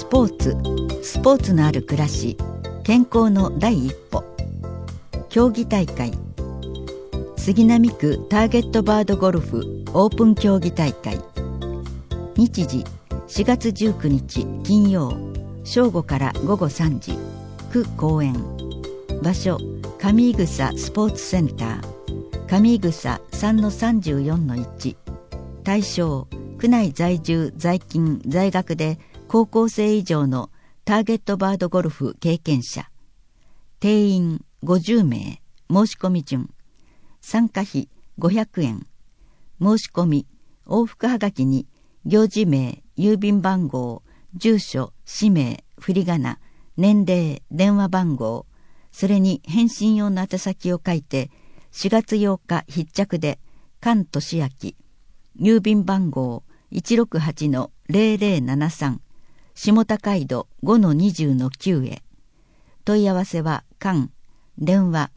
ポーツのある暮らし、健康の第一歩。競技大会、杉並区ターゲットバードゴルフオープン競技大会。日時4月19日金曜、正午から午後3時、区公園。場所上井草スポーツセンター、上井草 3-34-1。対象区内在住在勤在学で高校生以上のターゲットバードゴルフ経験者。定員50名。申し込み順。参加費500円。申し込み往復はがきに行事名、郵便番号、住所、氏名、振り仮名、年齢、電話番号、それに返信用の宛先を書いて4月8日必着で菅俊明、郵便番号 168-0073、下高井戸 5-20-9 へ。問い合わせは菅、電話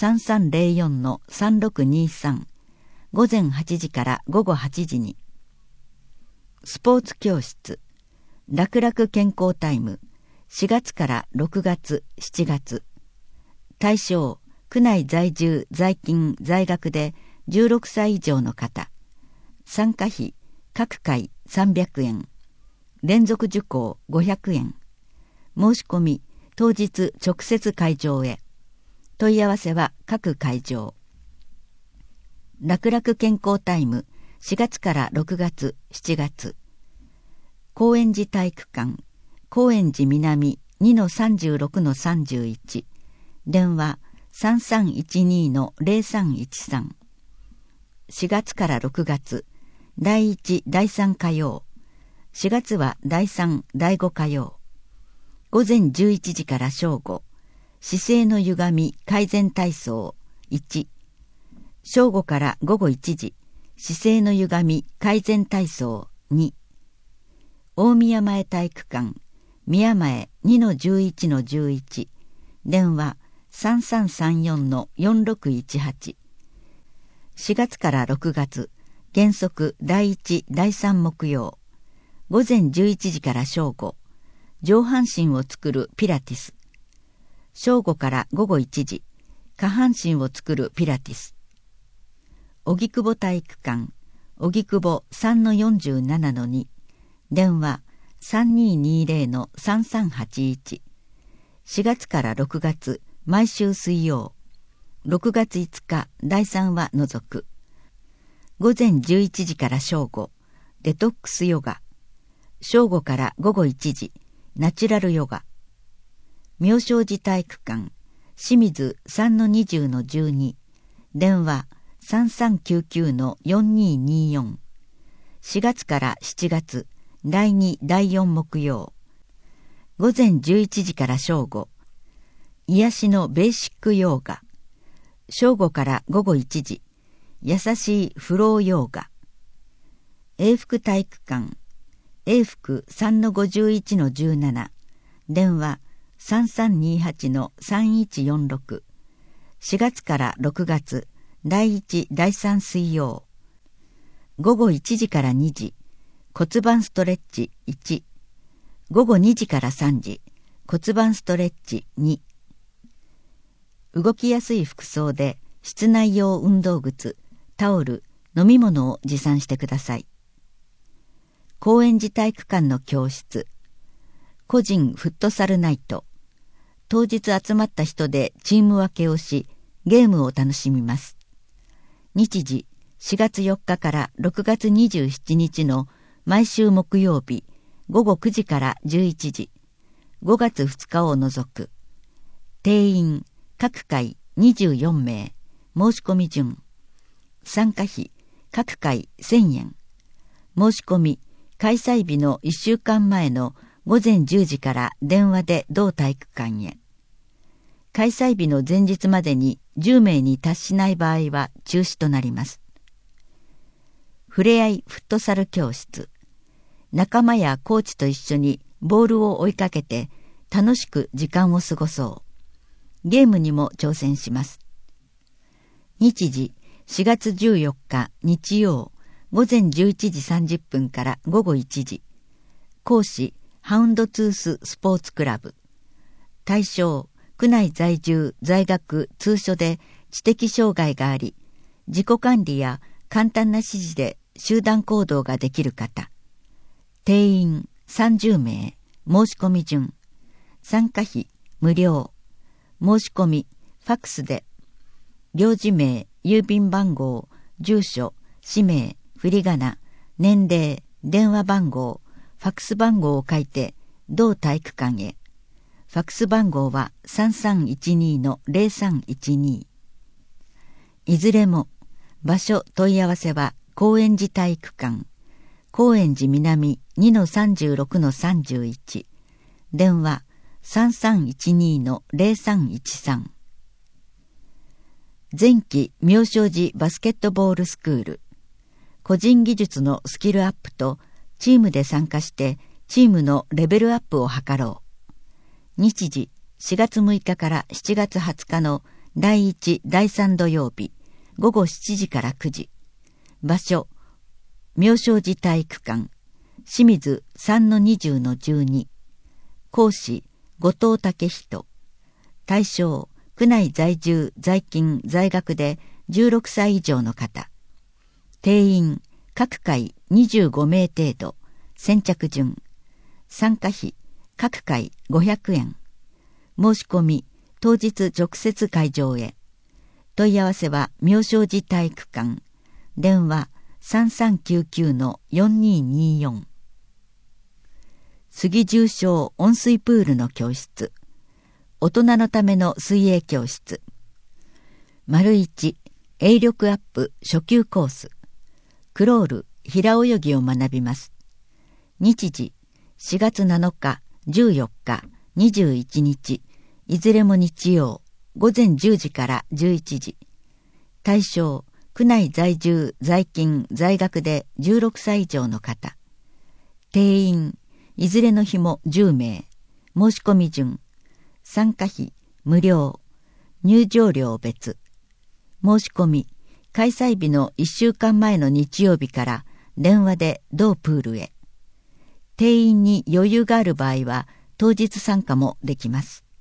3304-3623、午前8時から午後8時に。スポーツ教室、楽々健康タイム、4月から6月7月。対象区内在住在勤在学で16歳以上の方。参加費各回300円。連続受講500円。申し込み当日直接会場へ。問い合わせは各会場。楽々健康タイム、4月から6月7月。高円寺体育館、高円寺南 2-36-31。電話 3312-0313。4月から6月、第1、第3火曜。4月は第3、第5火曜。午前11時から正午。姿勢の歪み改善体操1。正午から午後1時。姿勢の歪み改善体操2。大宮前体育館、宮前 2-11-11。電話3334-4618。4月から6月、原則第1、第3木曜。午前11時から正午。上半身を作るピラティス。正午から午後1時。下半身を作るピラティス。荻窪体育館、荻窪 3-47-2。電話3220-3381。4月から6月、毎週水曜。6月5日、第3は除く。午前11時から正午、デトックスヨガ。正午から午後1時、ナチュラルヨガ。妙正寺体育館、清水 3-20-12。電話3399-4224。4月から7月、第2、第4木曜。午前11時から正午。癒しのベーシックヨーガ。正午から午後1時。優しいフローヨーガ。永福体育館。永福 3-51-17。電話3328-3146。4月から6月。第1、第3水曜。午後1時から2時。骨盤ストレッチ1。午後2時から3時。骨盤ストレッチ2。動きやすい服装で室内用運動靴、タオル、飲み物を持参してください。高円寺体育館の教室。個人フットサルナイト。当日集まった人でチーム分けをし、ゲームを楽しみます。日時4月4日から6月27日の毎週木曜日、午後9時から11時。5月2日を除く。定員各回24名。申し込み順。参加費各回1000円。申し込み開催日の1週間前の午前10時から電話で同体育館へ。開催日の前日までに10名に達しない場合は中止となります。ふれあいフットサル教室。仲間やコーチと一緒にボールを追いかけて楽しく時間を過ごそう。ゲームにも挑戦します。日時4月14日日曜午前11時30分から午後1時。講師ハウンドツーススポーツクラブ。対象、区内在住、在学、通所で知的障害があり、自己管理や簡単な指示で集団行動ができる方。定員30名、申し込み順。参加費無料。申し込み、ファックスで、領事名、郵便番号、住所、氏名、振り仮名、年齢、電話番号、ファックス番号を書いて、同体育館へ。ファックス番号は 3312-0312。いずれも、場所問い合わせは高円寺体育館、高円寺南 2-36-31。電話 3312-0313。前期妙正寺バスケットボールスクール。個人技術のスキルアップとチームで参加してチームのレベルアップを図ろう。日時4月6日から7月20日の第1、第3土曜日午後7時から9時。場所妙正寺体育館、清水 3-20-12。講師後藤武人。対象区内在住、在勤、在学で16歳以上の方。定員各回25名程度。先着順。参加費各回500円。申し込み当日直接会場へ。問い合わせは妙正寺体育館。電話 3399-4224。杉重症温水プールの教室。大人のための水泳教室。1、泳力アップ初級コース。クロール、平泳ぎを学びます。日時、4月7日、14日、21日、いずれも日曜、午前10時から11時。対象、区内在住、在勤、在学で16歳以上の方。定員、いずれの日も10名。申し込み順。参加費無料。入場料別。申し込み開催日の1週間前の日曜日から電話で同プールへ。定員に余裕がある場合は当日参加もできます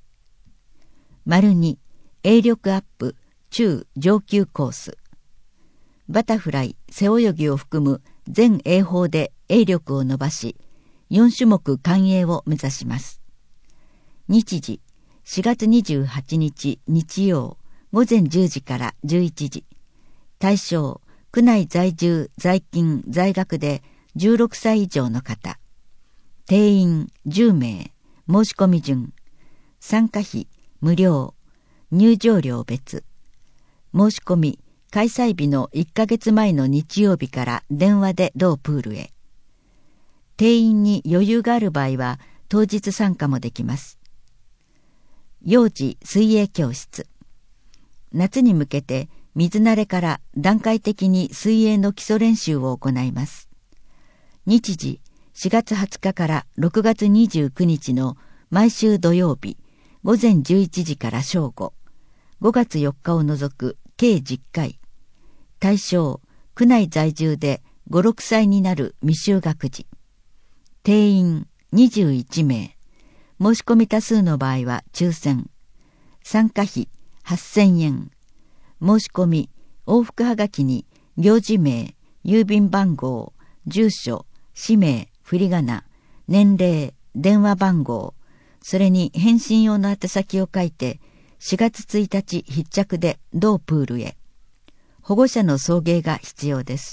。2、泳力アップ中上級コース。バタフライ、背泳ぎを含む全泳法で泳力を伸ばし、4種目完泳を目指します。日時、4月28日日曜午前10時から11時。対象、区内在住、在勤、在学で16歳以上の方。定員10名。申し込み順。参加費無料。入場料別。申し込み開催日の1ヶ月前の日曜日から電話で同プールへ。定員に余裕がある場合は当日参加もできます。幼児水泳教室。夏に向けて水慣れから段階的に水泳の基礎練習を行います。日時4月20日から6月29日の毎週土曜日午前11時から正午、5月4日を除く計10回。対象、区内在住で5、6歳になる未就学児。定員21名。申し込み多数の場合は抽選。参加費8000円。申し込み往復はがきに領事名、郵便番号、住所、氏名、振り仮名、年齢、電話番号、それに返信用の宛先を書いて4月1日必着で同プールへ。保護者の送迎が必要です。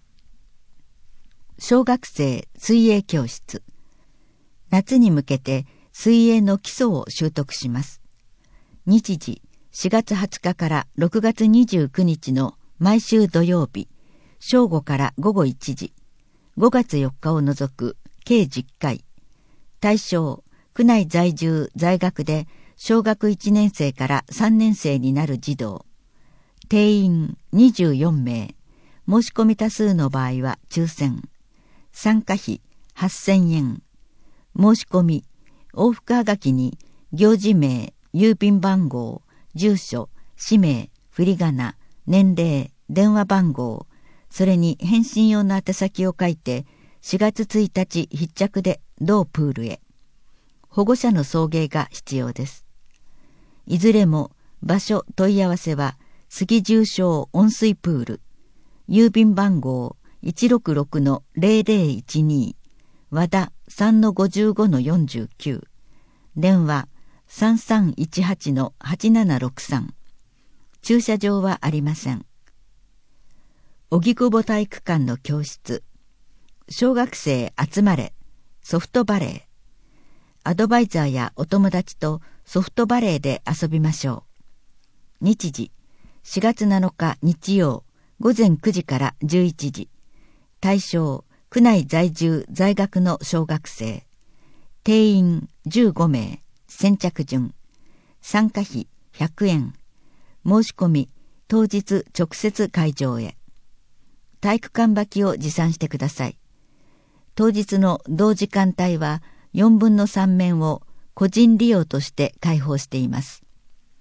小学生水泳教室。夏に向けて水泳の基礎を習得します。日時4月20日から6月29日の毎週土曜日、正午から午後1時、5月4日を除く計10回。対象、区内在住在学で小学1年生から3年生になる児童。定員24名。申し込み多数の場合は抽選。参加費8000円。申し込み往復はがきに行事名、郵便番号、住所、氏名、振り仮名、年齢、電話番号、それに返信用の宛先を書いて 4月1日必着で同プールへ。保護者の送迎が必要です。いずれも場所問い合わせは杉重症温水プール、郵便番号 166-0012 和田 3-55-49、電話 3318-8763。駐車場はありません。荻窪体育館の教室、小学生集まれ、ソフトバレー。アドバイザーやお友達とソフトバレーで遊びましょう。日時、4月7日日曜、午前9時から11時。対象、区内在住在学の小学生。定員15名、先着順。参加費100円。申し込み、当日直接会場へ。体育館履きを持参してください。当日の同時間帯は4分の3面を個人利用として開放しています。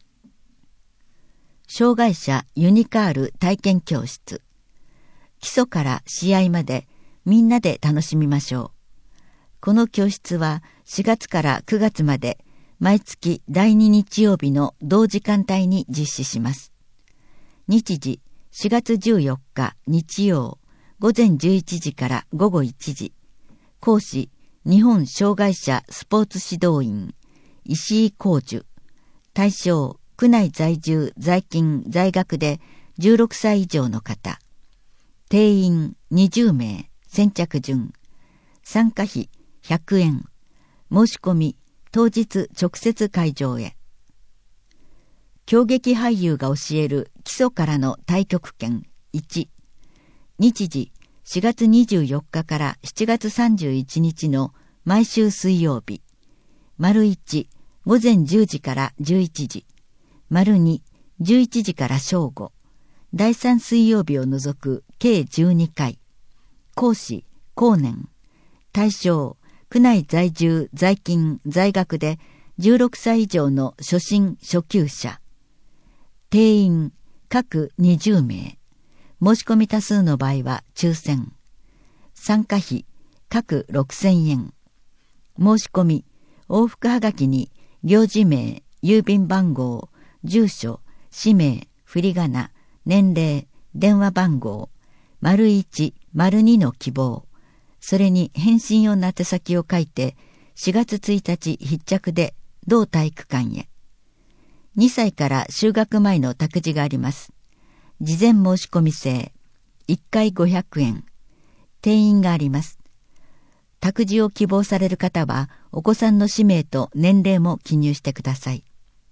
障害者ユニカール体験教室。基礎から試合までみんなで楽しみましょう。この教室は4月から9月まで毎月第2日曜日の同時間帯に実施します。日時4月14日日曜午前11時から午後1時。講師日本障害者スポーツ指導員石井浩樹。対象区内在住在勤在学で16歳以上の方。定員20名、先着順。参加費100円。申し込み当日直接会場へ。狂劇俳優が教える基礎からの太極拳1。日時4月24日から7月31日の毎週水曜日。丸1、午前10時から11時。丸2、11時から正午。第3水曜日を除く計12回。講師、後年。対象、区内在住在勤在学で16歳以上の初心初級者。定員、各20名。申し込み多数の場合は抽選。参加費、各6000円。申し込み、往復はがきに、行事名、郵便番号、住所、氏名、振り仮名、年齢、電話番号、01、02の希望。それに返信用の宛先を書いて、4月1日必着で同体育館へ。2歳から就学前の託児があります。事前申し込み制。1回500円。定員があります。託児を希望される方は、お子さんの氏名と年齢も記入してください。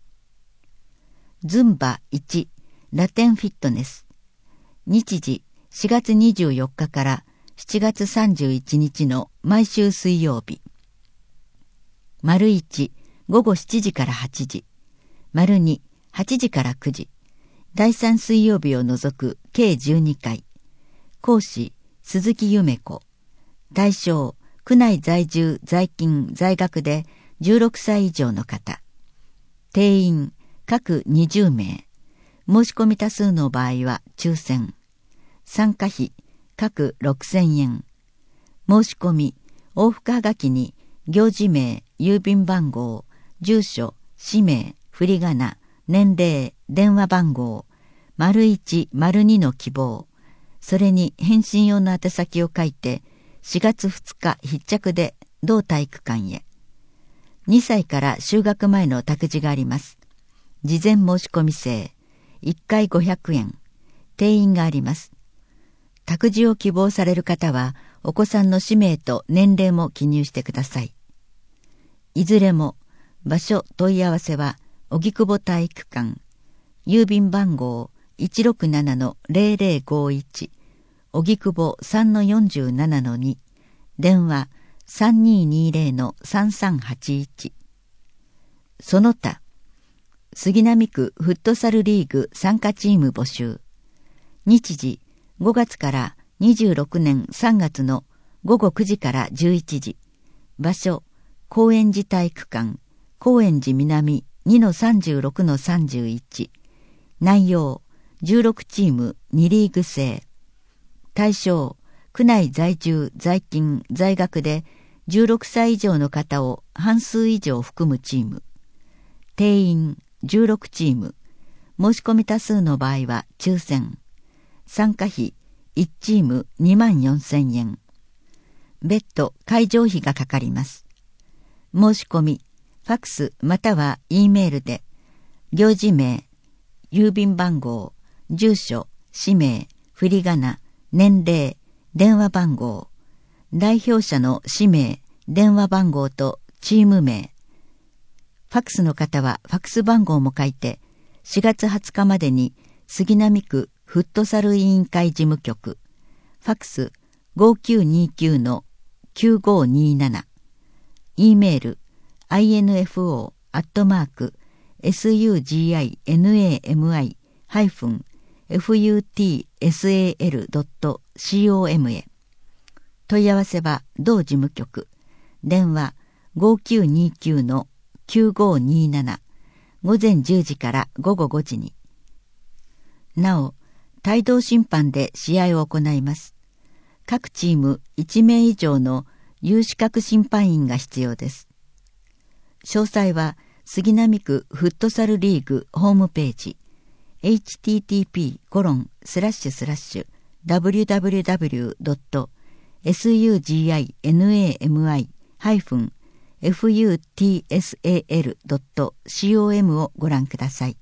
ズンバ1、ラテンフィットネス。日時4月24日から7月31日の毎週水曜日。丸1、午後7時から8時。丸2、8時から9時。第3水曜日を除く計12回。講師、鈴木夢子。対象、区内在住在勤在学で16歳以上の方。定員、各20名。申し込み多数の場合は抽選。参加費、各6000円。申し込み、往復はがきに、行事名、郵便番号、住所、氏名、振り仮名、年齢、電話番号、01、02の希望。それに返信用の宛先を書いて、4月2日必着で同体育館へ。2歳から就学前の託児があります。事前申し込み制。1回500円。定員があります。託児を希望される方は、お子さんの氏名と年齢も記入してください。いずれも、場所問い合わせは、荻窪体育館。郵便番号 167-0051。荻窪 3-47-2。電話 3220-3381。その他、杉並区フットサルリーグ参加チーム募集。日時5月から26年3月の午後9時から11時。場所、高円寺体育館、高円寺南 2-36-31。内容、16チーム2リーグ制。対象、区区内在住、在勤、在学で16歳以上の方を半数以上含むチーム。定員16チーム。申し込み多数の場合は抽選。参加費1チーム24,000円。別途会場費がかかります。申し込み、ファックスまたは E メールで、行事名、郵便番号、住所、氏名、振り仮名、年齢、電話番号、代表者の氏名、電話番号とチーム名。ファックスの方はファックス番号も書いて、4月20日までに杉並区フットサル委員会事務局、ファックス 5929-9527、E メール info@suginami-futsal.com へ。問い合わせは同事務局、電話 5929-9527、午前10時から午後5時に。なお、帯同審判で試合を行います。各チーム1名以上の有資格審判員が必要です。詳細は杉並区フットサルリーグホームページ http://www.suginami-futsal.com をご覧ください。